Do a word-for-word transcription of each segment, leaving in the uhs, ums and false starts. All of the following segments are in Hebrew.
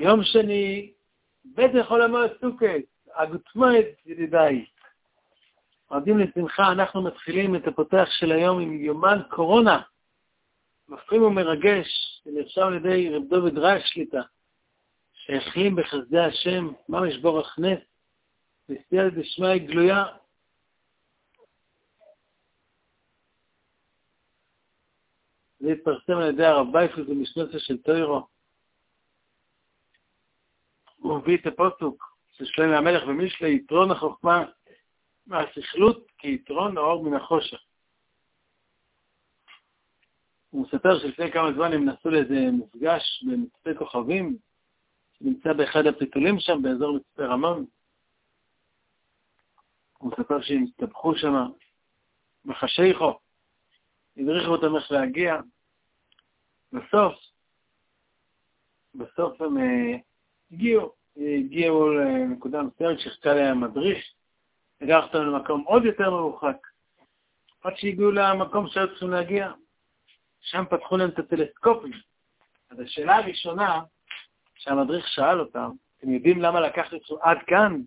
יום שני, בית יכול למוד סוכת, הגותמוית ידידיי. עודים לשמחה, אנחנו מתחילים את הפותח של היום עם יומן קורונה. מפעים ומרגש, שנרשם על ידי רב דוד רייך שליטה, שהחלים בחסדי השם, ממש בורח נס, וסייע דשמיא גלויה. זה התפרסם על ידי הרב בייפוס במשנתו של תוירו. הוא מביא את הפוסוק של שלמה המלך במשלי, יתרון החוכמה מהסכלות כיתרון האור מן החושך. הוא מספר שלפני כמה זמן הם נסעו לאיזה מפגש במצפה כוכבים, שנמצא באחד הפיתולים שם, באזור מצפה רמון. הוא מספר שהם הסתבכו שם בחשיכו, הדריכו אותם איך להגיע. בסוף, בסוף הם uh, הגיעו, הגיעו לנקודה מסוימת שחקה להם מדריך, הגח אותם למקום עוד יותר מרוחק. עד שהגיעו למקום שהיו צריכים להגיע, שם פתחו להם את הטלסקופים. אז השאלה הראשונה שהמדריך שאל אותם, אתם יודעים למה לקחת אתכם עד כאן?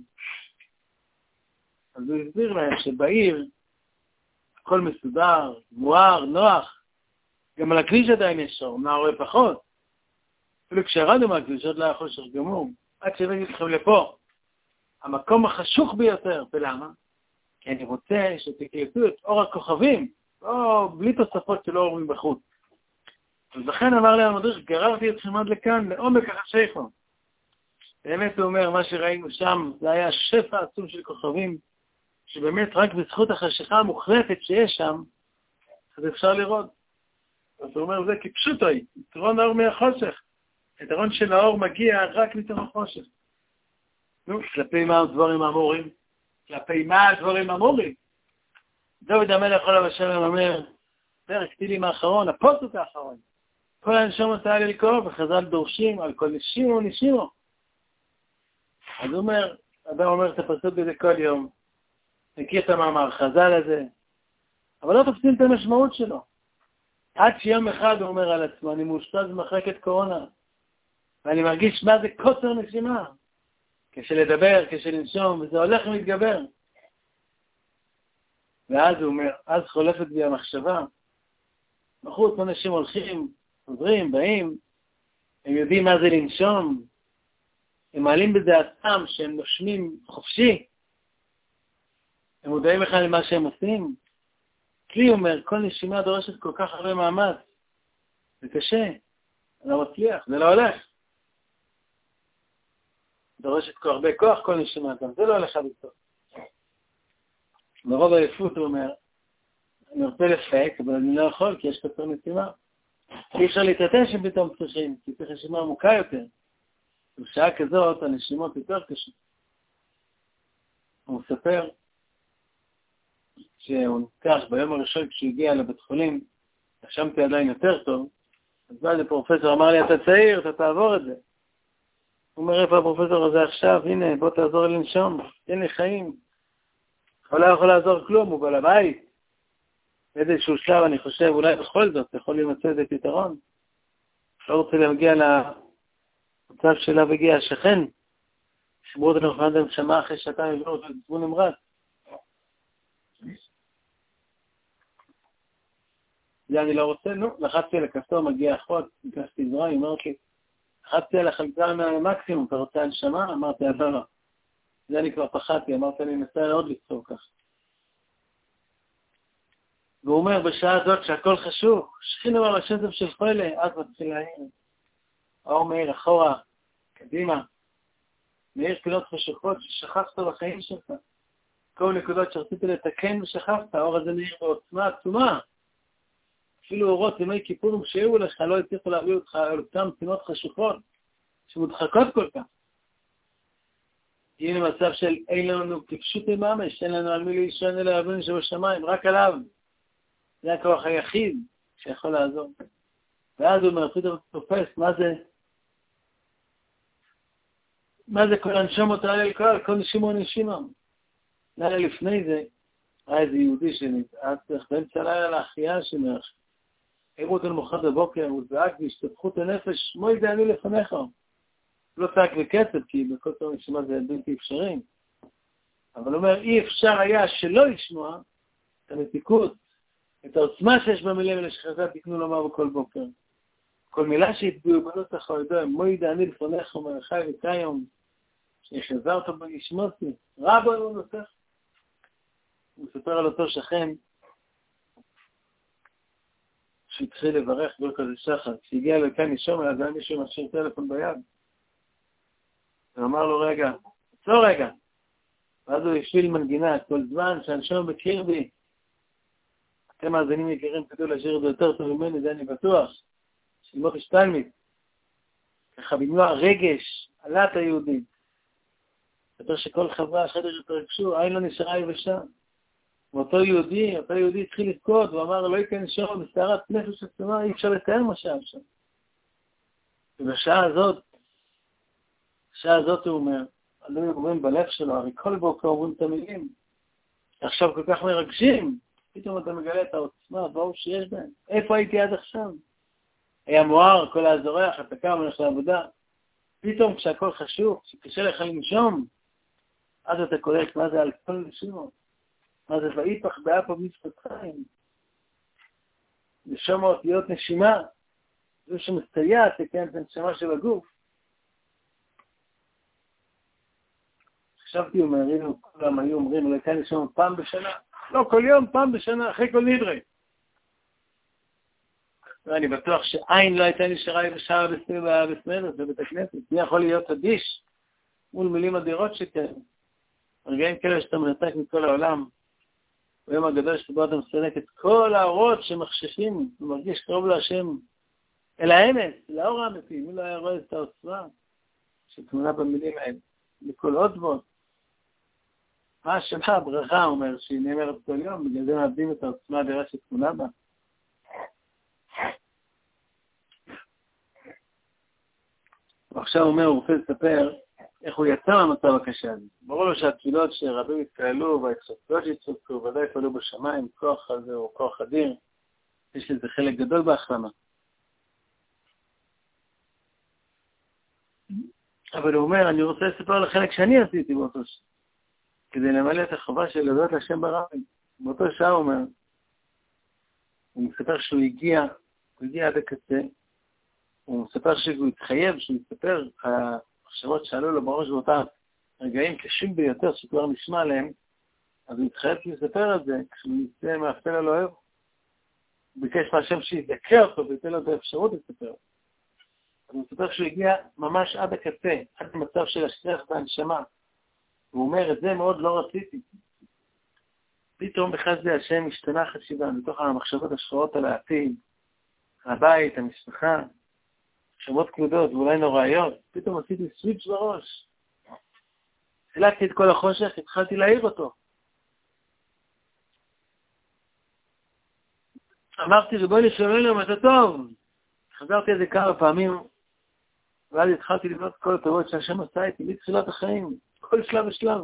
אז הוא הסביר להם שבעיר הכל מסודר, מואר, נוח. גם על הכביש עדיין יש שור, מה רואה פחות. אפילו כשהרדנו מהכביש עוד לא היה חושך גמור. עד שהבאתי אתכם לפה. המקום החשוך ביותר. ולמה? כי אני רוצה שתקלטו את אור הכוכבים, או בלי תוספות של אור מבחוץ. אז לכן אמר להם המדריך, גררתי אתכם עד לכאן, לעומק החשיכו. באמת הוא אומר, מה שראינו שם, זה היה שפע עצום של כוכבים, שבאמת רק בזכות החשיכה המוחלטת שיש שם, אז אפשר לראות. אז הוא אומר, זה כפשוטו היא, יתרון האור מהחושך. היתרון של האור מגיע רק מתוך החושך. נו, כלפי מה הדברים אמורים? כלפי מה הדברים אמורים? דוד המלך עליו השלום אומר, פרק תהילים האחרון, הפוסוק האחרון, כל הנשמות האלה לקרוא, וחז"ל דורשים על כל נשימו נשימו. אז הוא אומר, אדם אומר את הפסוק הזה כל יום, מכיר את המאמר חז"ל הזה, אבל לא תופסים את המשמעות שלו. עד שיום אחד הוא אומר על עצמו, אני מאושפז במחלקת קורונה, ואני מרגיש מה זה קוצר נשימה, כשלדבר, כשלנשום, וזה הולך ומתגבר. ואז הוא אומר, אז חולפת בי המחשבה, בחוץ אנשים הולכים, חוזרים, באים, הם יודעים מה זה לנשום, הם מעלים בדעתם שהם נושמים חופשי, הם מודעים בכלל למה שהם עושים. כלי אומר, כל נשימה דורשת כל כך הרבה מאמץ. זה קשה, זה לא מצליח, זה לא הולך. דורשת כל הרבה כוח כל נשימה, גם זה לא הולך עד איתו. מרוב היפות הוא אומר, אני רוצה לפק, אבל אני לא יכול, כי יש קצר נשימה. אי אפשר להתרתן שהם פתאום צריכים, כי צריך נשימה עמוקה יותר. ובשעה כזאת, הנשימות יותר קשות. הוא מספר, שהוא נתקח ביום הראשון כשהוא הגיע לבית חולים, נשמתי עדיין יותר טוב, אז בא לפרופסור, אמר לי, אתה צעיר, אתה תעבור את זה. הוא אומר, איפה הפרופסור הזה עכשיו? הנה, בוא תעזור לי לנשום, תן לי חיים. הוא לא יכול לעזור כלום, הוא בעל הבית. באיזשהו שלב, אני חושב, אולי בכל זאת, יכול להימצא איזה פתרון. לא רוצה להגיע למצב שאליו הגיע השכן, שמרו אותנו לפני הנשמה אחרי שעתיים לבנות ותצבו נמרץ. זה אני לא רוצה, נו, לחצתי על הכפתור, מגיע אחות, ביקשתי זרוע, היא אומרת לי, לחצתי על החלקה מהמקסימום, אתה רוצה הנשמה? אמרתי, לא, לא. זה אני כבר פחדתי, אמרתי, אני אנסה עוד לצור כך. והוא אומר, בשעה הזאת שהכל חשוב, שכינו על השזף של חולה, אז מתחיל להעיר. האור מאיר אחורה, קדימה, מאיר פינות חשוכות ששכחת בחיים שלך. כל נקודות שרציתי לתקן ושכחת, האור הזה מאיר בעוצמה עצומה. אפילו אורות ימי כיפורים שהיו לך, לא הצליחו להביא אותך על אותם פינות חשוכות, שמודחקות כל כך. הנה מצב של אין לנו כפשוט ממש, אין לנו על מי להישען אלא אבינו שבשמיים, רק עליו. זה הכוח היחיד שיכול לעזור. ואז הוא אומר, פתאום תופס, מה זה? מה זה כל הנשמות האלה לקרוא? כל נשימו נשימה. לילה לפני זה, היה איזה יהודי שנתעץ באמצע לילה לאחייה שמרש. הראו אותו למחרת בבוקר, הוא זעק בהשתפכות הנפש, מוי זה אני לפניך. לא צעק בקצב, כי בכל פעם נשמע זה בלתי אפשרי. אבל הוא אומר, אי אפשר היה שלא לשמוע את המתיקות, את העוצמה שיש במילים האלה שחז"ל תקנו לומר בכל בוקר. כל מילה שהתביעו בנוסח הידוע, מוידע אני לפניך ומלכי וקיים, שיחזה אותו בישמותי, רבו הוא נוסח. הוא מספר על אותו שכן, שהתחיל לברך כל כזה שחר. כשהגיע לכאן נשום, אז היה מישהו משאיר טלפון ביד. ואמר לו, רגע, עצור רגע. ואז הוא השביל מנגינה, כל זמן שהנשום מכיר בי. אתם מאזינים יקרים כתוב לשיר את זה יותר טוב ממני, זה אני בטוח. של מוטי שטיינמיץ. ככה במלוא הרגש, עלת היהודית. יותר שכל חברה החדר התרגשו, עין לא נשארה יבשה. ואותו יהודי, אותו יהודי התחיל לבכות, הוא אמר, לא ייכן שום, בסערת נפש עצומה, אי אפשר לתאר מה שהיה שם. ובשעה הזאת, בשעה הזאת הוא אומר, עלו אומרים בלב שלו, הרי כל בוקר אומרים את המילים, עכשיו כל כך מרגשים, פתאום אתה מגלה את העוצמה, באור שיש בהם. איפה הייתי עד עכשיו? היה מואר, כל הזורח, אתה קם, הולך לעבודה. פתאום כשהכל חשוב, כשקשה לך לנשום, אז אתה קולט מה זה על כל נשימות. מה זה ואיפך באפה משפטיים. נשום אותיות נשימה, זה שמסתייע, תקן את הנשמה של הגוף. חשבתי, אומרים, כולם היו אומרים, אולי כאן נשום פעם בשנה. לא, כל יום, פעם בשנה, אחרי כל נדרי. ואני בטוח שעין לא הייתה נשארה בשעה בסמרת, בבית הכנסת. מי יכול להיות אדיש מול מילים אדירות שכאלה. רגעים כאלה שאתה מנתק מכל העולם. ביום הגדול שבו אתה מסלק את כל האורות שמחשכים ומרגיש קרוב להשם אל האמת, לאור האמיתי. מי לא היה רואה את העוצמה שתמונה במילים האלה. לכל עוד ועוד. מה השמה הברכה אומר שהיא נאמרת כל יום, בגלל זה מאבדים את העוצמה האדירה שתמונה בה. ועכשיו הוא אומר, הוא רוצה לספר איך הוא יצא מהמצב הקשה הזה. ברור לו שהתפילות שרבים התקללו וההתחצויות שהתחצו, ודאי פעלו בשמיים, כוח הזה או כוח אדיר, יש לזה חלק גדול בהחלמה. אבל הוא אומר, אני רוצה לספר על החלק שאני עשיתי באותו שעה, כדי למלא את החובה של להודות להשם ברבים. באותו שעה הוא אומר, הוא מספר שהוא הגיע, הוא הגיע עד הקצה, הוא מספר שהוא התחייב, שהוא מספר המחשבות שעלו לו בראש באותם רגעים קשים ביותר שכבר נשמע עליהם, אז הוא התחייב לספר על זה, כשהוא יצא מאפל על אוהב, הוא ביקש מהשם שיזכה אותו ויתן לו את האפשרות לספר. אז הוא מספר שהוא הגיע ממש עד הקצה, עד המצב של השטרח והנשמה. הוא אומר, את זה מאוד לא רציתי. פתאום בכלל זה השם השתנה חשיבה, מתוך המחשבות השחורות על העתיד, הבית, המשפחה, מחשבות כבודות ואולי נוראיות, פתאום עשיתי סוויץ' בראש. חילקתי את כל החושך, התחלתי להעיר אותו. אמרתי, ריבונו של עולם, אתה טוב. חזרתי על זה כמה פעמים, ואז התחלתי לבנות כל הטובות שהשם עשה איתי, מתחילת החיים, כל שלב ושלב.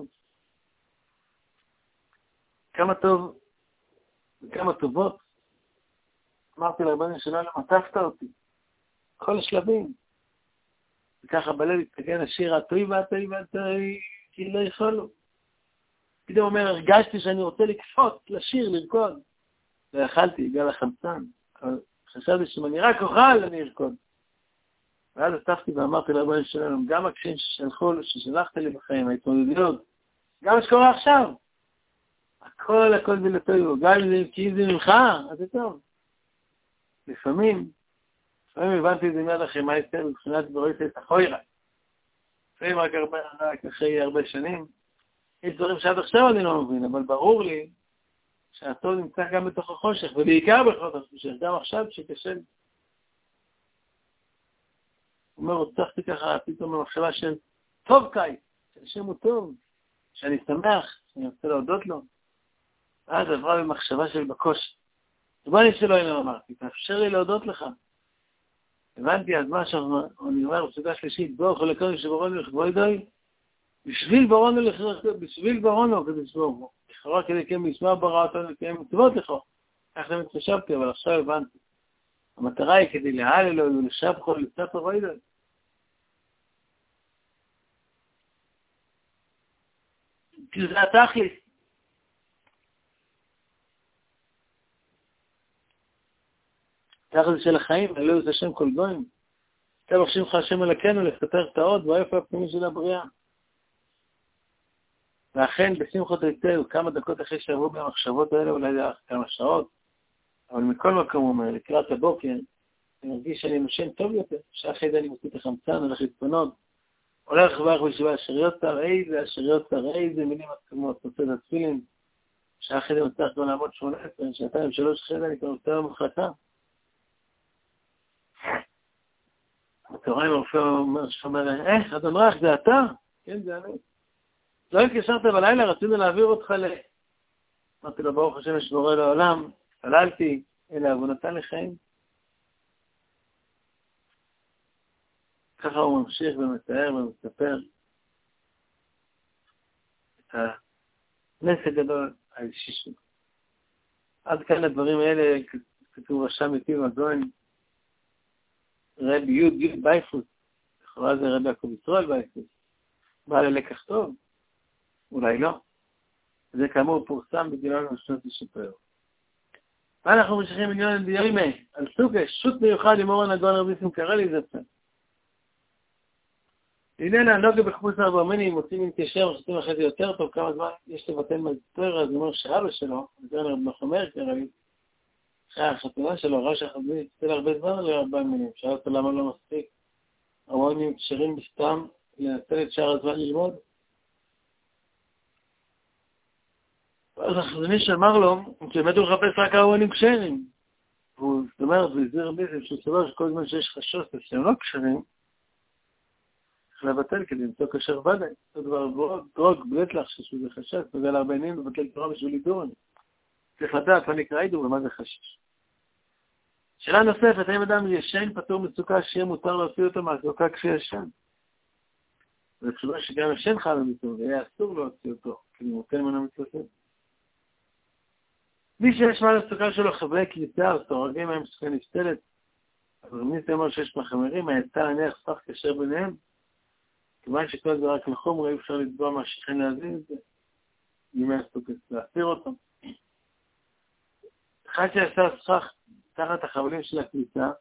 כמה טוב וכמה טובות. אמרתי לריבונו של עולם, עטפת אותי. כל השלבים. וככה בלב התקן השיר, הטוי והטוי והטוי, כי לא יכולו. פתאום אומר, הרגשתי שאני רוצה לקפוץ, לשיר, לרקוד. לא יכלתי, בגלל החמצן. אבל חשבתי שאם אני רק אוכל, אני ארקוד. ואז עטפתי ואמרתי לריבונו של עולם, גם הקשיים ששלחו, ששלחת לי בחיים, ההתמודדויות, גם מה שקורה עכשיו. הכל, הכל זה לטוי. גם אם זה ממך, אז זה טוב. לפעמים, לפעמים הבנתי את זה מיד אחרי מה יצא, מבחינת ברויסה את החוירה. לפעמים רק, הרבה, רק אחרי הרבה שנים. יש דברים שעד עכשיו אני לא מבין, אבל ברור לי שהטוב נמצא גם בתוך החושך, ובעיקר בתוך החושך, גם עכשיו שקשה לי. הוא אומר, הוצחתי ככה פתאום במחשבה של טוב קיץ, שהשם הוא טוב, שאני שמח, שאני רוצה להודות לו. אז עברה במחשבה של בקושי. ובאני שלא אינם אמרתי, תאפשר לי להודות לך. הבנתי, אז מה שאני אומר, בסוגה שלישית, בואו כל הקודם שברונו לכבוי דוי, בשביל ברונו לכבוי, בשביל ברונו כדי שבורו. לכאורה כדי כן משמע ברא אותנו לקיים מצוות לכו. כך תמיד חשבתי, אבל עכשיו הבנתי. המטרה היא כדי להעל אלוהים ולשבחו ולצפר בוידוי. כי זה התכלס. תכלס של החיים, אלוהים זה השם כל גויים. אתה מחשיב לך השם אלוקינו לפתח את האות, ואיפה הפנימי של הבריאה. ואכן, בשמחות היטב, כמה דקות אחרי שעברו במחשבות האלה, אולי זה כמה שעות, אבל מכל מקום הוא אומר, לקראת הבוקר, אני מרגיש שאני נושן טוב יותר, שאחרי זה אני מוציא את החמצן, הולך להתפנות, הולך ואך בישיבה השריות תר, איזה השריות תר, איזה מילים עצמות, נוצא את התפילין, שאחרי זה מצליח כבר לעמוד שמונה עשרה, שעתיים, שלוש, אחרי זה אני כבר נוצא במחלקה. בצהריים הרופא אומר, שאומר, איך, אדון רח, זה אתה? כן, זה אני. לא התקשרת בלילה, רצינו להעביר אותך ל... אמרתי לו, ברוך השם יש בורא לעולם, התפללתי, אלא הוא נתן לי חיים. ככה הוא ממשיך ומתאר ומספר את הנס הגדול האישי שלו. עד כאן הדברים האלה, כתוב רשם איתי והגוין, רבי יוד יוד בייפוס, לכאורה זה רבי יעקב ישראל בייפוס, בא ללקח טוב, אולי לא. זה כאמור פורסם בגילון המשנות לשפר. ואנחנו ממשיכים מיליון ביומי, על סוג שוט מיוחד עם אורן הגאון רבי ניסים קרלי זה פה. הנה הנוגע בחפוש הרבמינים, מוצאים להתיישר, מוצאים אחרי זה יותר טוב, כמה זמן יש לבטל מהיסטוריה, אז הוא אומר שאבא שלו, זה רבי נחומר קרלי, אחרי החתונה שלו, ראש החתונה, הצטל הרבה זמן לרבי מינים, שאל אותו למה לא מספיק, הרבמינים קשרים בסתם, לנצל את שאר הזמן ללמוד. ואז החזוני שאמר לו, שבאמת הוא מחפש רק הרבנים קשרים. והוא זאת אומרת, והזהיר רבי שהוא סבר שכל זמן שיש חשוש שהם לא קשרים, צריך לבטל כדי למצוא קשר ודאי. זה דבר דרוג, בלט לך שזה חשש, בגלל הרבנים לבטל תורה בשביל לידורן. צריך לדעת מה נקרא אידור ומה זה חשש. שאלה נוספת, האם אדם ישן פטור מצוקה שיהיה מותר להוציא אותו מהצוקה כפי ישן? זו תשובה שגם ישן חייב במצוקה, זה יהיה אסור להוציא אותו, כי הוא מותן ממנו מצוקה. מי שיש מה לצוקה שלו חברי כניסה, או סורגים מהם שצריכה נפתלת, אבל מי זה אומר שיש מחמרים, היצא להניח ספח קשר ביניהם, כיוון שכל זה רק לחומר, אי אפשר לתבוע מה שכן להזין את זה, ימי הספק להסיר אותו. אחד שעשה ספח תחת החבלים של הכניסה,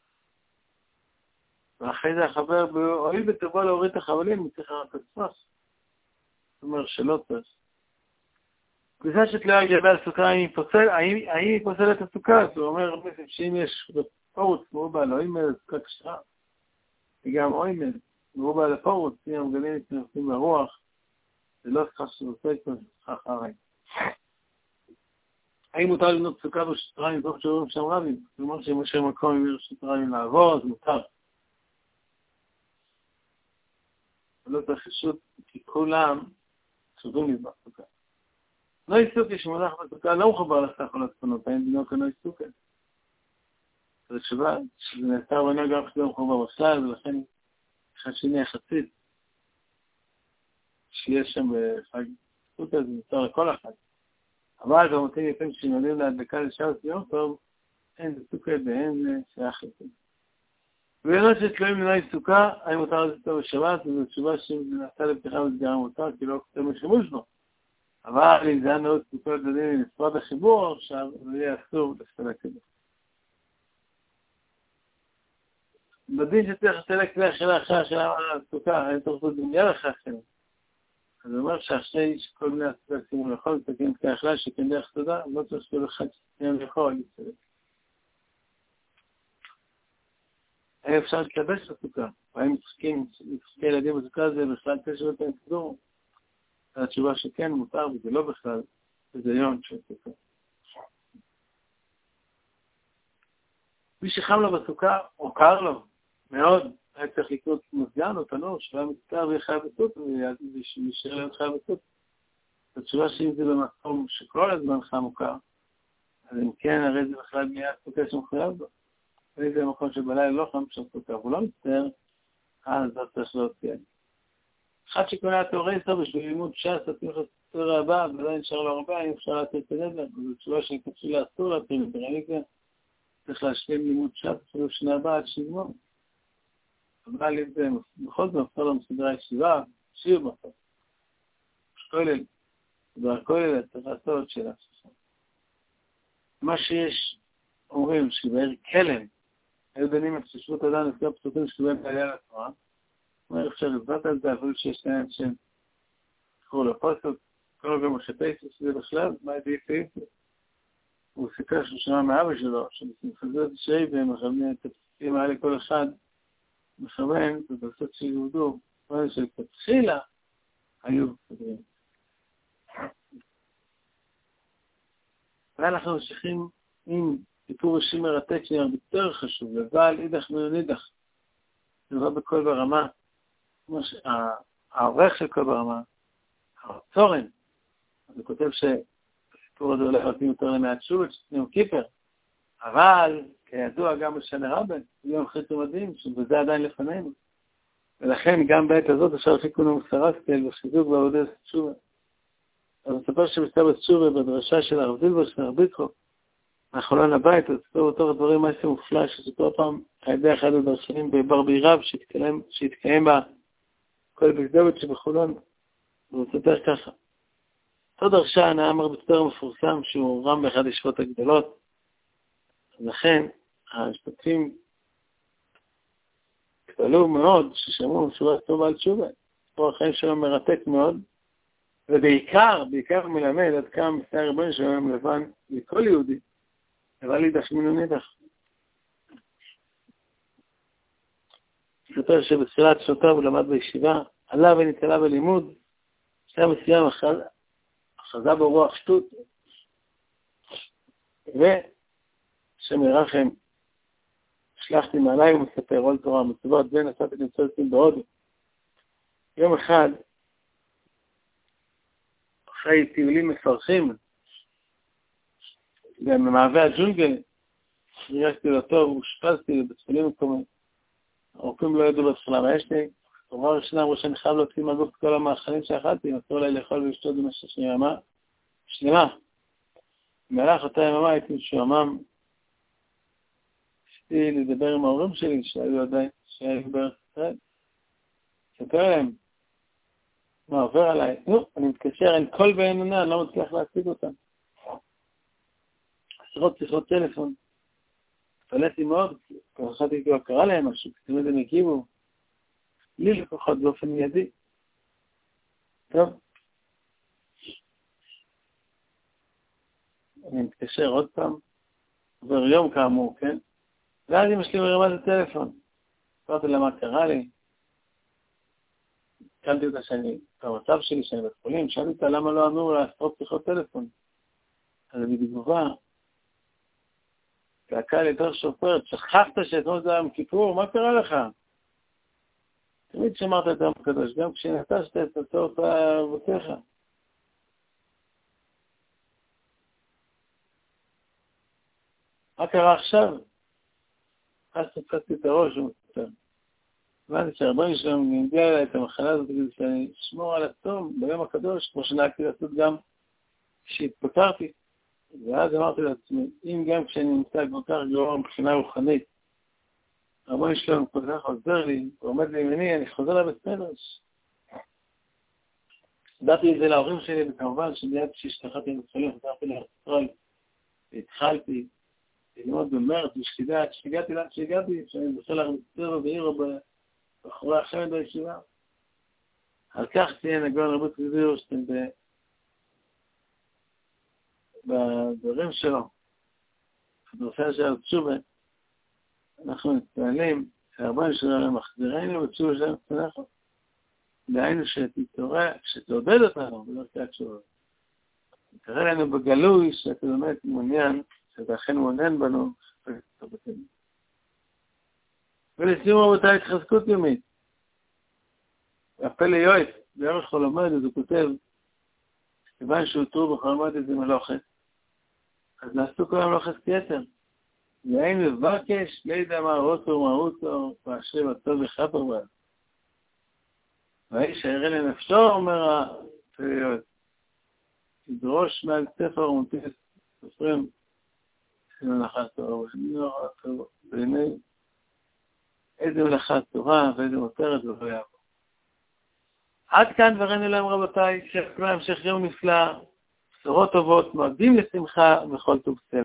ואחרי זה החבר הואיל בטובו להוריד את החבלים, צריך רק הספח. זאת אומרת שלא צריך. כניסה שתלויה על גבי הסוכה, האם היא פוסלת את הסוכה? אז הוא אומר שאם יש פורוץ מרובה לאוימל, סוכה קשרה, וגם אוימל, מרובה לפורוץ, אם המגלים מתנפים לרוח, זה לא סוכה שעושה את סוכה אחרי. האם מותר לבנות סוכה בשטריים, תוך שאומרים שם רבים? זאת אומרת שאם יש מקום עם שטריים לעבור, אז מותר. ולא צריך חשות, כי כולם חשובים לזבח סוכה. לא עיסוקי שמונח בסוכה לא מחובר לסך כל הצפונות, אין דינו כנו עיסוקי. זו תשובה שזה נעשה בנה גם שזה מחובר בכלל, ולכן אחד שני יחסית, שיש שם בחג סוכה, זה נוצר לכל אחד. אבל במותים יפים שנולדים להדבקה לשעה וסיום טוב, אין זה סוכה ואין שייך לזה. ולנות שתלויים לנה עיסוקה, האם מותר לזה טוב בשבת, וזו תשובה שזה נעשה לפתיחה וסגירה מותר, כי לא כתוב משימוש בו. אבל אם זה היה מאוד סוכות לדין לספרד החיבור, עכשיו זה יהיה אסור לספלק כזה. בדין שצריך לספלק כלי אכילה אחרי אכילה הסוכה, אין צריך לעשות דמייה אחרי אכילה. אז הוא אומר שאחרי שכל בני הסוכה שימו לאכול, תקין כלי אכילה שכן דרך תודה, לא צריך שכל אחד שתקין לאכול, לספלק. האם אפשר להתלבש בסוכה? והאם משחקים ילדים בסוכה זה בכלל תשע ותן כדור? התשובה שכן מותר, וזה לא בכלל, זה יום של סוכה. מי שחם לו בסוכה, או קר לו, מאוד, היה צריך לקנות מזגן או תנור, שהיה מצטער ויחיה בסוכה, וישאר להיות חיה בסוכה. התשובה שאם זה במקום שכל הזמן חם או קר, אז אם כן, הרי זה בכלל נהיה סוכה שמחויב בו. וזה מקום שבלילה לא חם של סוכה, והוא לא מצטער, אז זה צריך להוציא. אחד שקונה התיאורי סוף בשביל לימוד ש"ס, עושים לך תיאוריה הבאה, ולא נשאר לו הרבה, אם אפשר להתחיל את הנדל"ן, זו תשובה שנקצו לאסור להתחיל את הרמיקה, צריך להשלים לימוד ש"ס, אפילו שנה הבאה עד שיגמור. אבל אם זה בכל זאת מפתור לו מסדרי הישיבה, שיר בסוף. שכולל, והכל צריך לעשות של עצמך. מה שיש, אומרים שבער כלם, היו דנים את ששבות אדם לפי הפסוקים שקיבל בעלייה לתורה, אומר אפשר לבט על זה, אפילו שיש להם שם תקראו לפוסק, כל גם השפייסס זה בכלל, מה הייתי פייסס? הוא סיפר שהוא שמע מאבא שלו, שמחזר את השעי והם מכוונים את הפסוקים האלה כל אחד, מכוון, ובעצות שיהודו, אבל שכתחילה היו סדרים. ואנחנו ממשיכים עם סיפור ראשי מרתק שנראה יותר חשוב, לבעל אידך מיונידך, זה לא בכל ברמה, העורך של כל ברמה, הצורן, אז הוא כותב שהסיפור הזה הולך להתאים יותר למעט שוט, יום כיפר, אבל כידוע גם בשנה רבן, יום חיתו מדהים, שזה עדיין לפנינו, ולכן גם בעת הזאת אפשר חיכונו מסרסקל וחיזוק בעבודת תשובה. אז מספר שמסתבר תשובה בדרשה של הרב זילבר, של הרב ביטחו, מהחולן הבית, אז ספר אותו הדברים מעשה מופלא, שספר פעם על ידי אחד הדרשנים בבר בירב, שהתקיים, שהתקיים בה כל בגדבת שבחולון, והוא ספר ככה. אותו דרשן היה אמר בספר מפורסם, שהוא רם באחד הישיבות הגדולות, לכן המשתתפים קטלו מאוד, ששמעו שורה טובה על תשובה. פה החיים שלו מרתק מאוד, ובעיקר, בעיקר מלמד עד כמה מסע הרבן שלהם לבן לכל יהודי, אבל אידך מיונידך. ספר שבתחילת שנותיו הוא למד בישיבה, עלה ונתעלה בלימוד, שהיה מסוים אחזה בו רוח שטות, ושם ירחם, שלחתי מעליי ומספר עול תורה, מצוות בין נסעתי למצוא לצים בהודו. יום אחד, אחרי טיולים מפרחים, במעבה הג'ונגל, הרגשתי לו טוב, הושפזתי בצפולים מקומיים. הרופאים לא ידעו בהתחלה מה יש לי. תורה ראשונה אמרו שאני חייב להוציא מהגוף את כל המאכלים שאכלתי, אסור לי לאכול ולשתות במשך יממה שלמה. במהלך אותה יממה הייתי משועמם, ניסיתי לדבר עם ההורים שלי שהיו עדיין, שהיו בארץ ישראל. ספר להם מה עובר עליי. נו, אני מתקשר, אין קול ואין עונה, אני לא מצליח להשיג אותם. עשרות שיחות טלפון. התפלאתי מאוד, כל אחד איתו קרא להם משהו, תמיד הם הגיבו. לי לקוחות באופן מיידי. טוב. אני מתקשר עוד פעם, עובר יום כאמור, כן? ואז אמא שלי מרימה את הטלפון. אמרתי לה מה קרה לי. קמתי אותה שאני, במצב שלי שאני בית חולים, שאלתי אותה למה לא אמור לעשות שיחות טלפון. אז אני בתגובה, צעקה לי יותר שופרת, שכחת שאתמול זה יום כיפור, מה קרה לך? תמיד שמרת את היום הקדוש, גם כשנטשת את הצורך אבותיך. מה קרה עכשיו? אז תפסתי את הראש ומספר. ואני שהרבני שלנו נגיע אליי את המחלה הזאת, כדי שאני אשמור על התום ביום הקדוש, כמו שנהגתי לעשות גם כשהתפטרתי. ואז אמרתי לעצמי, אם גם כשאני נמצא כל כך גרוע מבחינה רוחנית, הרבני שלנו כל כך עוזר לי, הוא עומד לימיני, אני חוזר לבית מדרש. דעתי את זה להורים שלי, וכמובן שמיד כשהשתחררתי למתחילים, חזרתי לארץ-ישראל, והתחלתי ללמוד במרץ, ושתדעת, שהגעתי לאן שהגעתי, שאני בכלל ארץ-ישראל בעירו בחורי החמד בישיבה. על כך תהיה נגון רבות גזיר, שאתם בדברים שלו, בנושא של תשובה, אנחנו מתפעלים שהרבן שלנו מחזירנו בתשובה שלנו צנחו. דהיינו שתעודד אותנו בדרכי התשובה. תראה לנו בגלוי שאתה באמת מעוניין, שאתה אכן מעוניין בנו, ולסיום רבותיי התחזקות יומית. והפה ליועץ, בערך חולמד, אז הוא כותב, כיוון שהותרו בחולמד איזה מלוכת, אז נעשו כל המלוכת כתר. ואין מבקש, לידע מה רוסו ומרוסו, ואשרי בטוב וחפר בה. והאיש הירא לנפשו, אומר הפריאות, תדרוש מעל ספר ומונטיס סופרים, מלאכה טובה, בעיני איזה מלאכה טובה ואיזה מותרת ולא יעבור. עד כאן דברינו להם רבותיי, שכולם המשך יום נפלא. בשורות טובות, מועדים לשמחה וכל טוב סלע.